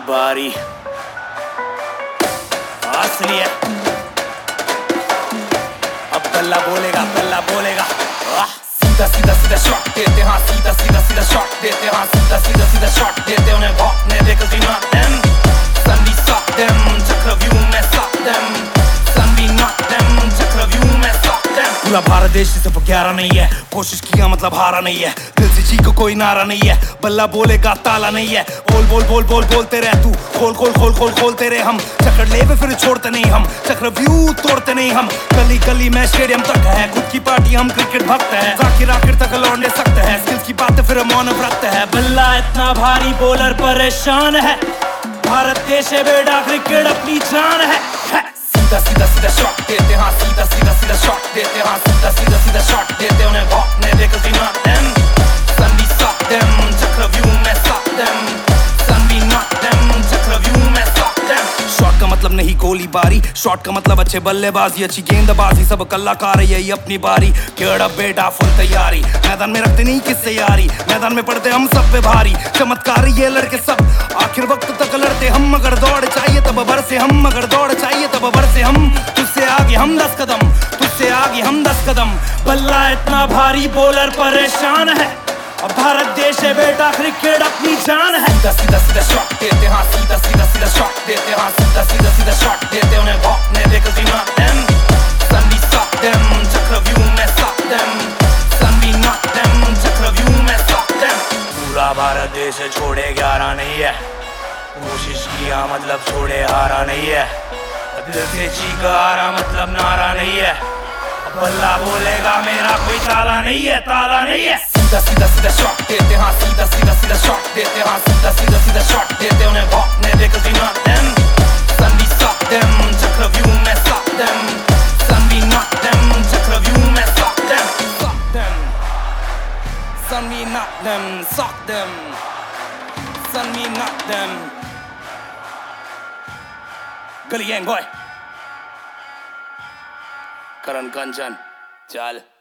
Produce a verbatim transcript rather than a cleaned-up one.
बारी असली है। अब बल्ला बोलेगा बल्ला बोलेगा। सीधा सीधा सीधा शॉट देते हाँ सीधा सीधा सीधा शॉट देते हाँ सीधा सीधा सीधा शॉट देते उन्हें भौंकने दे cause we not them son we suck them चक्रव्यूह में suck them son we not them चक्रव्यूह में suck them। पूरा भारत देश सिर्फ ग्यारह नहीं है, कोशिश किया मतलब हारा नहीं है, दिल से जी को कोई नारा नहीं है, बल्ला बोलेगा ताला नहीं है। बोल बोल बोल बोल बोलते रह तू, खोल खोल खोल खोल खोलते रहे हम, चक्कर ले फिर छोड़ते नहीं हम, चक्रव्यूह तोड़ते नहीं हम। गली गली में स्टेडियम तक है, खुद की पार्टी हम क्रिकेट भक्त है, जाकिर आखिर तक लौटने सकते हैं, स्किल्स की बात फिर मौन व्रत है। बल्ला इतना भारी बॉलर परेशान है, भारत देश है बेटा क्रिकेट अपनी जान है। सीधा सीधा सीधा शॉट देते हाँ सीधा सीधा सीधा शॉट देते हाँ सीधा सीधा सीधा शॉट देते उन्हें भौंकने दे cause we not them son we suck them चक्रव्यूह में suck them son we not them चक्रव्यूह में suck them। शॉट का मतलब नहीं गोलीबारी, शॉट का मतलब अच्छे बल्लेबाजी अच्छी गेंदबाजी, सब कलाकार यही अपनी बारी। केड़ा बेटा फुल तैयारी, मैदान में रखते नहीं किससे यारी, मैदान में पड़ते हम सब पे भारी, चमत्कार ये लड़के सब आखिर वक्त तक लड़ते हम, मगर दौड़ चाहिए तब भर से हम, मगर दौड़ चाहिए तब भर से हम, तुझसे आगे हम दस कदम तुझसे आगे हम दस कदम। बल्ला इतना भारी बॉलर परेशान है, अब भारत देश है बेटा क्रिकेट अपनी जान है। सीधा सीधा सीधा शॉट देते हाँ सीधा सीधा सीधा शॉट देते हाँ सीधा सीधा सीधा शॉट देते उन्हें भौंकने दे cause we not them son we suck them चक्रव्यूह में suck them son we not them चक्रव्यूह में suck them। पूरा भारत देश छोड़े ग्यारह नहीं है, कोशिश किया मतलब छोड़े हारा नहीं है, दिल से चीखा हारा मतलब नारा नहीं है, बल्ला बोलेगा मेरा कोई ताला नहीं है ताला नहीं है। सीधा सीधा सीधा शॉट देते हाँ सीधा सीधा सीधा शॉट देते हाँ सीधा सीधा सीधा शॉट देते उन्हें भौंकने दे cause we not them son we suck them चक्रव्यूह में suck them son we not them चक्रव्यूह में suck them suck them son we not them suck them son we not them। गली गैंग बॉय करण कंचन चल।